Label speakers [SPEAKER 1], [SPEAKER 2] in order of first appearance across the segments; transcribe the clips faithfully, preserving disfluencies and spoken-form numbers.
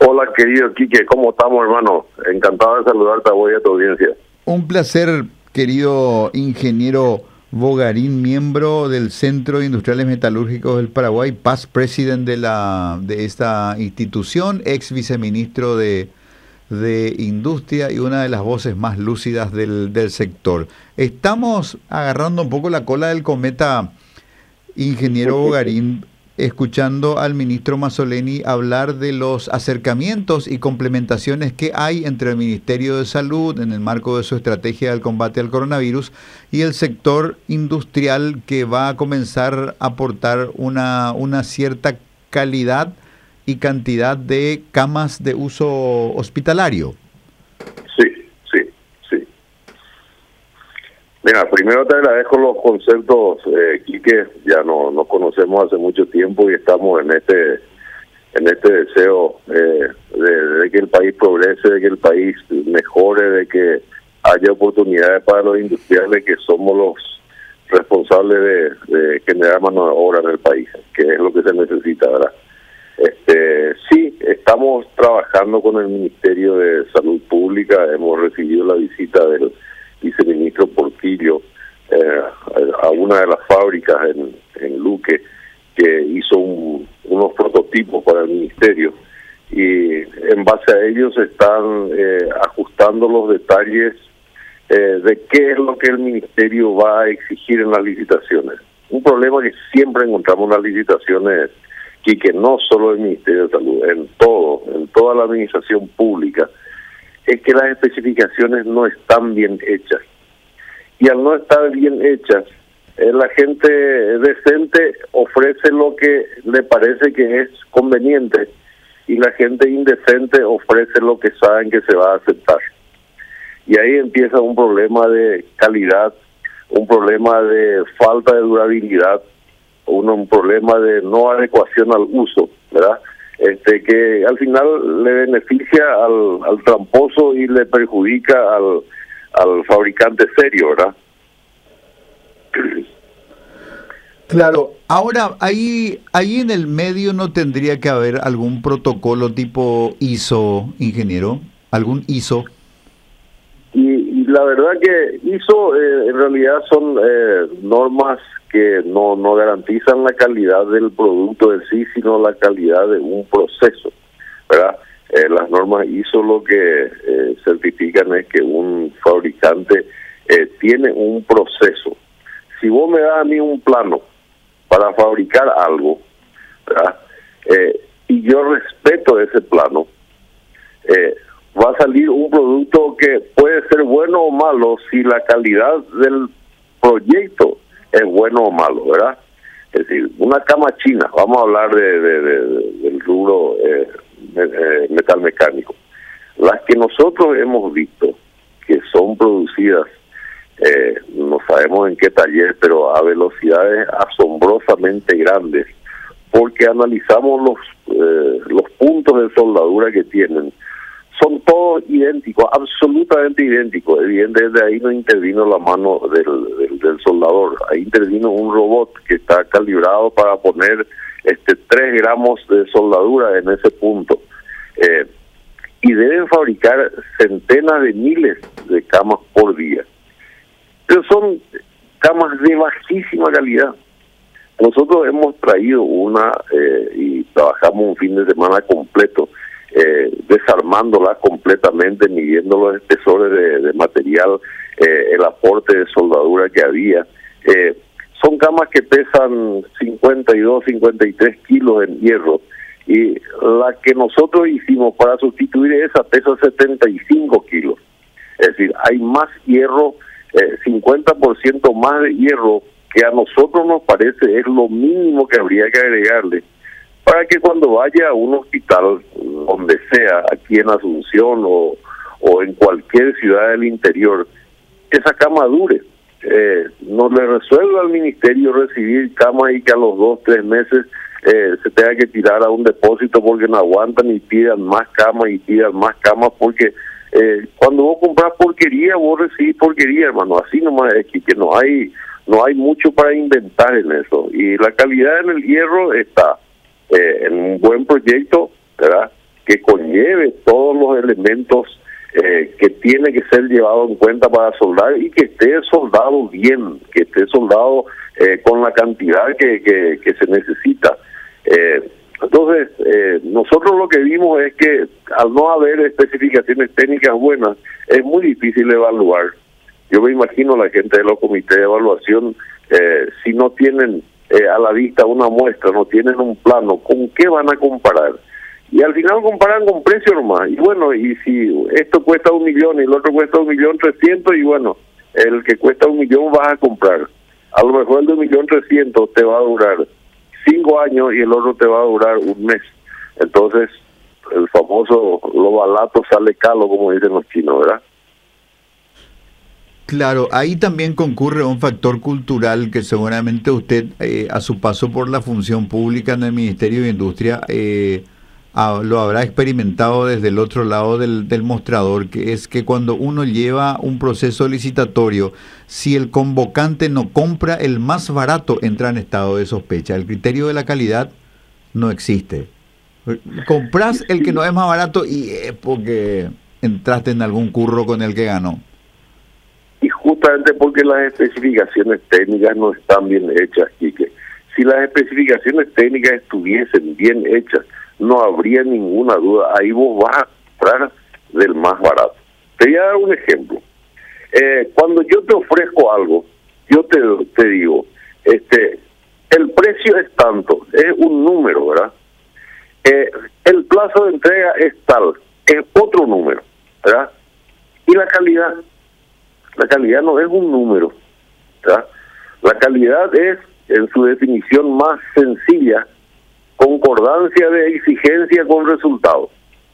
[SPEAKER 1] Hola, querido Quique, ¿cómo estamos, hermano? Encantado de saludarte a vos y a tu audiencia.
[SPEAKER 2] Un placer, querido ingeniero Bogarín, miembro del Centro de Industriales Metalúrgicos del Paraguay, past president de, la, de esta institución, ex viceministro de, de Industria y una de las voces más lúcidas del, del sector. Estamos agarrando un poco la cola del cometa, ingeniero Bogarín, escuchando al ministro Mazzoleni hablar de los acercamientos y complementaciones que hay entre el Ministerio de Salud en el marco de su estrategia del combate al coronavirus y el sector industrial, que va a comenzar a aportar una, una cierta calidad y cantidad de camas de uso hospitalario.
[SPEAKER 1] Sí, sí, sí. Mira, primero te agradezco los conceptos, eh, Quique. Ya no nos conocemos hace mucho tiempo y estamos en este en este deseo eh, de, de que el país progrese, de que el país mejore, de que haya oportunidades para los industriales, que somos los responsables de, de generar mano de obra en el país, que es lo que se necesita, ¿verdad? Este, sí, estamos trabajando con el Ministerio de Salud Pública. Hemos recibido la visita del viceministro Portillo eh, a una de las fábricas en, en Luque, que hizo un, unos prototipos para el ministerio, y en base a ellos se están eh, ajustando los detalles eh, de qué es lo que el ministerio va a exigir en las licitaciones. Un problema que siempre encontramos en las licitaciones, y que no solo el Ministerio de Salud, en todo, en toda la administración pública, es que las especificaciones no están bien hechas. Y al no estar bien hechas, eh, la gente decente ofrece lo que le parece que es conveniente, y la gente indecente ofrece lo que saben que se va a aceptar. Y ahí empieza un problema de calidad, un problema de falta de durabilidad, un, un problema de no adecuación al uso, ¿verdad? Este, que al final le beneficia al, al tramposo y le perjudica al, al fabricante serio, ¿verdad?
[SPEAKER 2] Claro, ahora ahí, ahí en el medio no tendría que haber algún protocolo tipo I S O, ingeniero, algún I S O.
[SPEAKER 1] Y, y la verdad que I S O eh, en realidad son eh, normas que no, no garantizan la calidad del producto en sí, sino la calidad de un proceso, ¿verdad? Eh, las normas I S O lo que eh, certifican es que un fabricante eh, tiene un proceso. Si vos me das a mí un plano para fabricar algo, ¿verdad? Eh, y yo respeto ese plano, eh, va a salir un producto que puede ser bueno o malo si la calidad del proyecto es bueno o malo, ¿verdad? Es decir, una cama china, vamos a hablar de, de, de, del rubro eh, eh, metal mecánico. Las que nosotros hemos visto, que son producidas, eh, no sabemos en qué taller, pero a velocidades asombrosamente grandes, porque analizamos los, eh, los puntos de soldadura que tienen, son todos idénticos, absolutamente idénticos. Evidentemente ahí no intervino la mano del, del, del soldador, ahí intervino un robot que está calibrado para poner este tres gramos de soldadura en ese punto. Eh, y deben fabricar centenas de miles de camas por día. Pero son camas de bajísima calidad. Nosotros hemos traído una eh, y trabajamos un fin de semana completo, Eh, desarmándola completamente, midiendo los espesores de, de material, eh, el aporte de soldadura que había. Eh, son camas que pesan cincuenta y dos, cincuenta y tres kilos en hierro, y la que nosotros hicimos para sustituir esa pesa setenta y cinco kilos. Es decir, hay más hierro, eh, cincuenta por ciento más de hierro, que a nosotros nos parece es lo mínimo que habría que agregarle, para que cuando vaya a un hospital, donde sea, aquí en Asunción o, o en cualquier ciudad del interior, esa cama dure. Eh, no le resuelva al ministerio recibir cama y que a los dos, tres meses eh, se tenga que tirar a un depósito porque no aguantan y pidan más cama y pidan más cama, porque eh, cuando vos compras porquería, vos recibís porquería, hermano. Así nomás es que, que no hay, no hay mucho para inventar en eso. Y la calidad en el hierro está Eh, en un buen proyecto, ¿verdad?, que conlleva lleve todos los elementos eh, que tiene que ser llevado en cuenta para soldar y que esté soldado bien, que esté soldado eh, con la cantidad que, que, que se necesita. Eh, entonces, eh, nosotros lo que vimos es que al no haber especificaciones técnicas buenas, es muy difícil evaluar. Yo me imagino la gente de los comités de evaluación, eh, si no tienen eh, a la vista una muestra, no tienen un plano, ¿con qué van a comparar? Y al final comparan con precio nomás. Y bueno, y si esto cuesta un millón y el otro cuesta un millón trescientos, y bueno, el que cuesta un millón vas a comprar. A lo mejor el de un millón trescientos te va a durar cinco años y el otro te va a durar un mes. Entonces, el famoso lo barato sale caro, como dicen los chinos, ¿verdad?
[SPEAKER 2] Claro, ahí también concurre un factor cultural que seguramente usted, eh, a su paso por la función pública en el Ministerio de Industria, eh, a, lo habrá experimentado desde el otro lado del, del mostrador, que es que cuando uno lleva un proceso licitatorio, si el convocante no compra el más barato, entra en estado de sospecha. El criterio de la calidad no existe. Comprás el que no es más barato y es porque entraste en algún curro con el que ganó.
[SPEAKER 1] Y justamente porque las especificaciones técnicas no están bien hechas, Quique. Si las especificaciones técnicas estuviesen bien hechas, no habría ninguna duda. Ahí vos vas a comprar del más barato. Te voy a dar un ejemplo. Eh, cuando yo te ofrezco algo, yo te, te digo, este, el precio es tanto, es un número, ¿verdad? Eh, el plazo de entrega es tal, es otro número, ¿verdad? Y la calidad, la calidad no es un número, ¿verdad? La calidad es, en su definición más sencilla, concordancia de exigencia con resultados.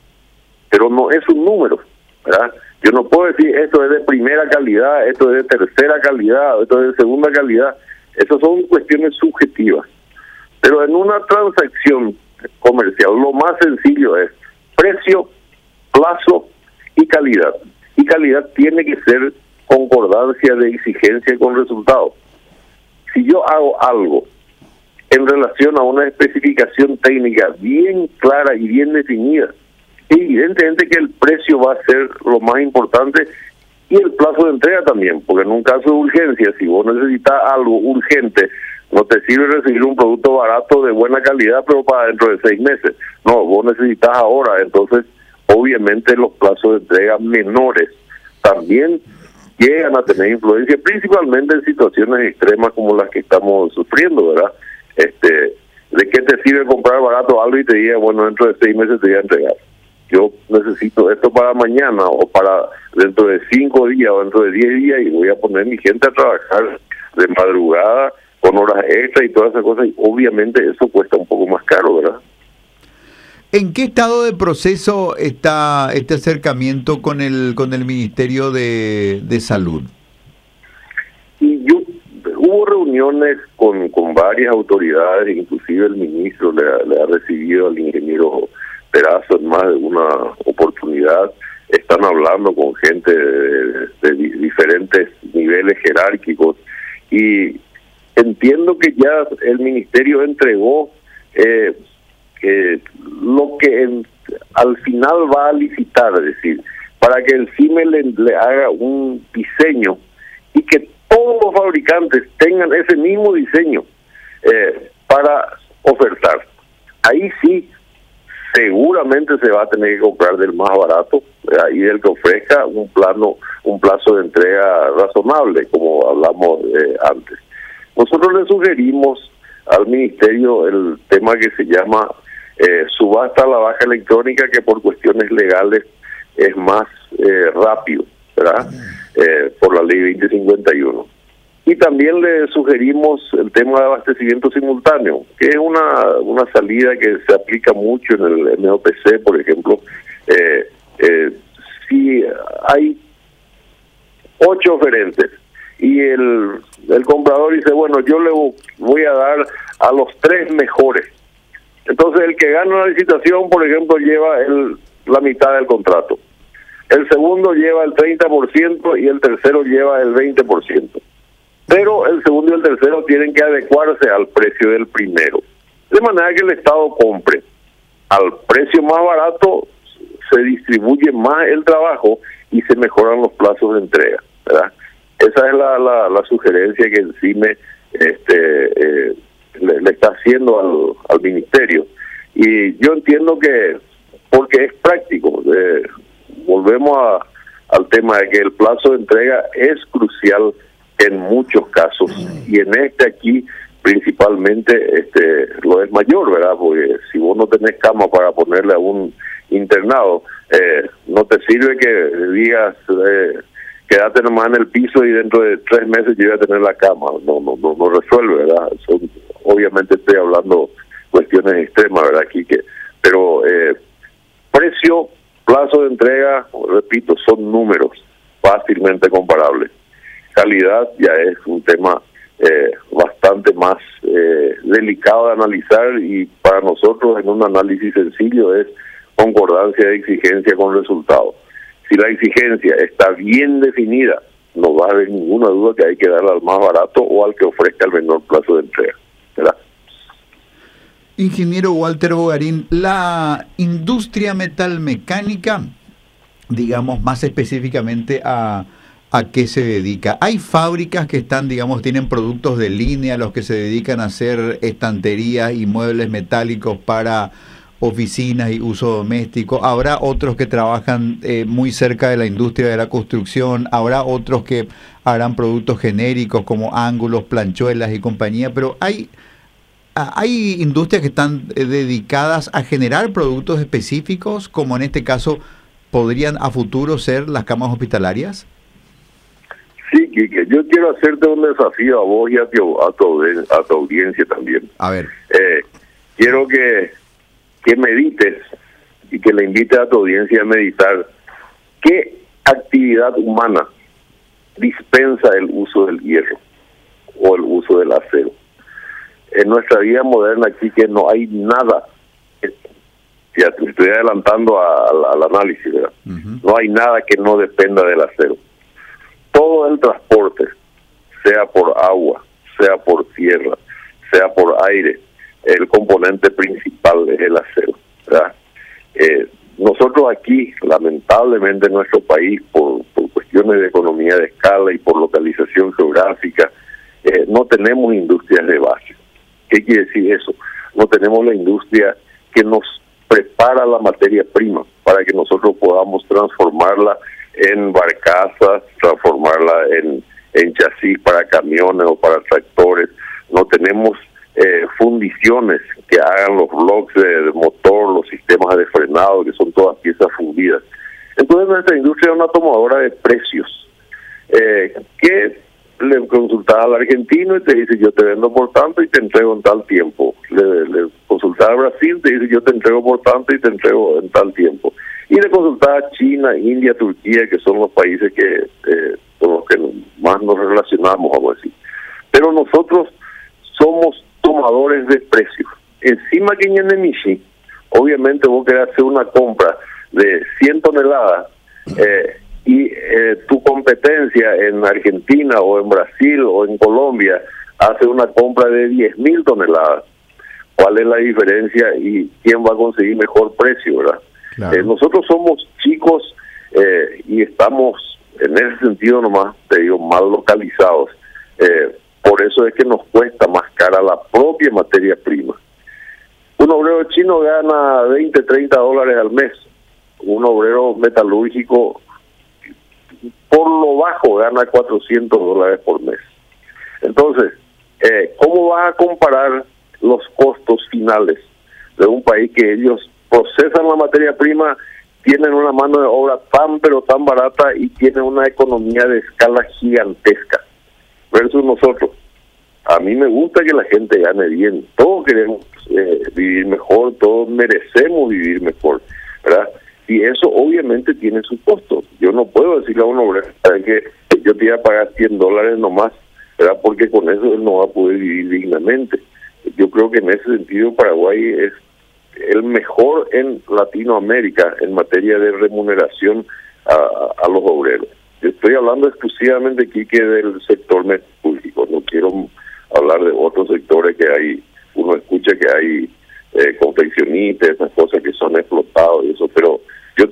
[SPEAKER 1] Pero no es un número, ¿verdad? Yo no puedo decir esto es de primera calidad, esto es de tercera calidad, esto es de segunda calidad. Esas son cuestiones subjetivas. Pero en una transacción comercial lo más sencillo es precio, plazo y calidad. Y calidad tiene que ser concordancia de exigencia con resultados. Si yo hago algo en relación a una especificación técnica bien clara y bien definida, evidentemente que el precio va a ser lo más importante y el plazo de entrega también, porque en un caso de urgencia, si vos necesitas algo urgente, no te sirve recibir un producto barato de buena calidad, pero para dentro de seis meses. No, vos necesitas ahora. Entonces, obviamente los plazos de entrega menores también llegan a tener influencia, principalmente en situaciones extremas como las que estamos sufriendo, ¿verdad? Este, ¿de qué te sirve comprar barato algo y te diga, bueno, dentro de seis meses te voy a entregar? Yo necesito esto para mañana o para dentro de cinco días o dentro de diez días y voy a poner mi gente a trabajar de madrugada con horas extras y todas esas cosas, y obviamente eso cuesta un poco más caro, ¿verdad?
[SPEAKER 2] ¿En qué estado de proceso está este acercamiento con el con el Ministerio de, de Salud?
[SPEAKER 1] Y yo hubo reuniones con, con varias autoridades, inclusive el ministro le, le ha recibido al ingeniero Perazo en más de una oportunidad. Están hablando con gente de, de diferentes niveles jerárquicos y entiendo que ya el ministerio entregó eh, eh, lo que en, al final va a licitar, es decir, para que el C I M E le, le haga un diseño y que todos los fabricantes tengan ese mismo diseño eh, para ofertar. Ahí sí, seguramente se va a tener que comprar del más barato ¿verdad? Y del que ofrezca un plano, un plazo de entrega razonable, como hablamos eh, antes. Nosotros le sugerimos al ministerio el tema que se llama eh, subasta a la baja electrónica, que por cuestiones legales es más eh, rápido, ¿verdad? Eh, por la ley veinte cincuenta y uno. Y también le sugerimos el tema de abastecimiento simultáneo, que es una una salida que se aplica mucho en el M O P C, por ejemplo. Eh, eh, si hay ocho oferentes y el, el comprador dice, bueno, yo le voy a dar a los tres mejores. Entonces el que gana la licitación, por ejemplo, lleva el, la mitad del contrato. El segundo lleva el treinta por ciento y el tercero lleva el veinte por ciento. Pero el segundo y el tercero tienen que adecuarse al precio del primero. De manera que el Estado compre al precio más barato se distribuye más el trabajo y se mejoran los plazos de entrega, ¿verdad? Esa es la, la, la sugerencia que el C I M E este, eh, le, le está haciendo al, al ministerio. Y yo entiendo que, porque es práctico, eh, volvemos a, al tema de que el plazo de entrega es crucial en muchos casos, y en este aquí principalmente este lo es mayor, ¿verdad? Porque si vos no tenés cama para ponerle a un internado, eh, no te sirve que digas eh, quédate nomás en el piso y dentro de tres meses yo voy a tener la cama. No, no, no, no resuelve, ¿verdad? Son, obviamente estoy hablando cuestiones extremas, ¿verdad? Aquí que, pero eh, precio, plazo de entrega, repito, son números fácilmente comparables. Calidad ya es un tema eh, bastante más eh, delicado de analizar, y para nosotros en un análisis sencillo es concordancia de exigencia con resultados. Si la exigencia está bien definida, no va a haber ninguna duda que hay que darle al más barato o al que ofrezca el menor plazo de entrega, ¿verdad?
[SPEAKER 2] Ingeniero Walter Bogarín, la industria metalmecánica, digamos más específicamente a, a qué se dedica. Hay fábricas que están, digamos, tienen productos de línea, los que se dedican a hacer estanterías y muebles metálicos para oficinas y uso doméstico. Habrá otros que trabajan eh, muy cerca de la industria de la construcción. Habrá otros que harán productos genéricos como ángulos, planchuelas y compañía. Pero hay, hay industrias que están eh, dedicadas a generar productos específicos, como en este caso podrían a futuro ser las camas hospitalarias.
[SPEAKER 1] Sí, Quique, yo quiero hacerte un desafío a vos y a tu, a tu, a tu audiencia también.
[SPEAKER 2] A ver.
[SPEAKER 1] Eh, quiero que que medites y que le invites a tu audiencia a meditar qué actividad humana dispensa el uso del hierro o el uso del acero. En nuestra vida moderna aquí que no hay nada, ya te estoy adelantando al, al análisis, ¿verdad? Uh-huh. No hay nada que no dependa del acero. Todo el transporte, sea por agua, sea por tierra, sea por aire, el componente principal es el acero, ¿verdad? Eh, nosotros aquí, lamentablemente en nuestro país, por, por cuestiones de economía de escala y por localización geográfica, eh, no tenemos industrias de base. ¿Qué quiere decir eso? No tenemos la industria que nos prepara la materia prima para que nosotros podamos transformarla en barcazas, transformarla en, en chasis para camiones o para tractores. No tenemos Eh, fundiciones que hagan los bloques de, de motor, los sistemas de frenado, que son todas piezas fundidas. Entonces nuestra industria es una tomadora de precios, eh, que le consultas al argentino y te dice yo te vendo por tanto y te entrego en tal tiempo. Le, le consultas a Brasil, te dice yo te entrego por tanto y te entrego en tal tiempo. Y le consultas a China, India, Turquía, que son los países que eh, con los que más nos relacionamos, vamos a decir. Pero nosotros somos tomadores de precios. Encima que en Nemishi, obviamente vos querés hacer una compra de cien toneladas eh, y eh, tu competencia en Argentina o en Brasil o en Colombia hace una compra de diez mil toneladas. ¿Cuál es la diferencia y quién va a conseguir mejor precio, verdad? Claro. Eh, nosotros somos chicos eh, y estamos en ese sentido nomás, te digo, mal localizados. Eh, Por eso es que nos cuesta más cara la propia materia prima. Un obrero chino gana veinte, treinta dólares al mes. Un obrero metalúrgico, por lo bajo, gana cuatrocientos dólares por mes. Entonces, eh, ¿cómo vas a comparar los costos finales de un país que ellos procesan la materia prima, tienen una mano de obra tan pero tan barata y tienen una economía de escala gigantesca? Versus nosotros. A mí me gusta que la gente gane bien. Todos queremos eh, vivir mejor, todos merecemos vivir mejor, ¿verdad? Y eso obviamente tiene su costo. Yo no puedo decirle a un obrero que yo te iba a pagar cien dólares nomás, ¿verdad? Porque con eso él no va a poder vivir dignamente. Yo creo que en ese sentido Paraguay es el mejor en Latinoamérica en materia de remuneración a, a los obreros. Yo estoy hablando exclusivamente aquí que del sector metalúrgico, no quiero hablar de otros sectores que hay, uno escucha que hay eh, confeccionistas, esas cosas que son explotados y eso, pero yo te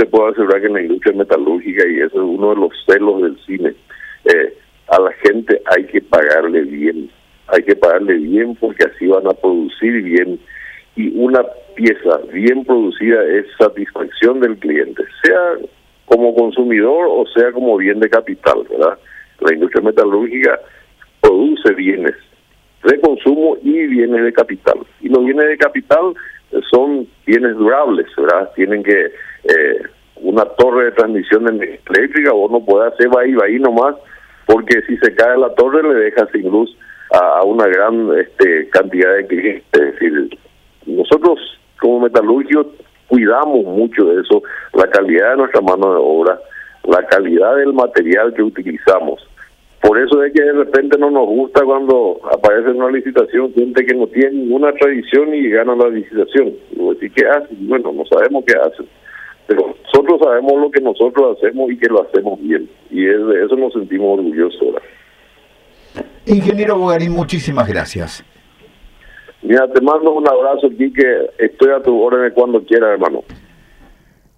[SPEAKER 1] te puedo asegurar que en la industria metalúrgica, y eso es uno de los celos del cine, eh, a la gente hay que pagarle bien, hay que pagarle bien porque así van a producir bien, y una pieza bien producida es satisfacción del cliente, sea como consumidor o sea como bien de capital, ¿verdad? La industria metalúrgica produce bienes de consumo y bienes de capital, y los bienes de capital son bienes durables, ¿verdad? Tienen que, eh, una torre de transmisión eléctrica, vos no podés hacer va ahí, va ahí nomás, porque si se cae la torre le deja sin luz a, a una gran este, cantidad de clientes. Es decir, nosotros como metalúrgicos cuidamos mucho de eso, la calidad de nuestra mano de obra, la calidad del material que utilizamos. Por eso es que de repente no nos gusta cuando aparece en una licitación gente que no tiene ninguna tradición y gana la licitación. Y decir, ¿qué hacen? Bueno, no sabemos qué hacen. Pero nosotros sabemos lo que nosotros hacemos y que lo hacemos bien. Y es de eso nos sentimos orgullosos ahora.
[SPEAKER 2] Ingeniero Bogarín, muchísimas gracias.
[SPEAKER 1] Mira, te mando un abrazo aquí, que estoy a tu orden cuando quieras, hermano.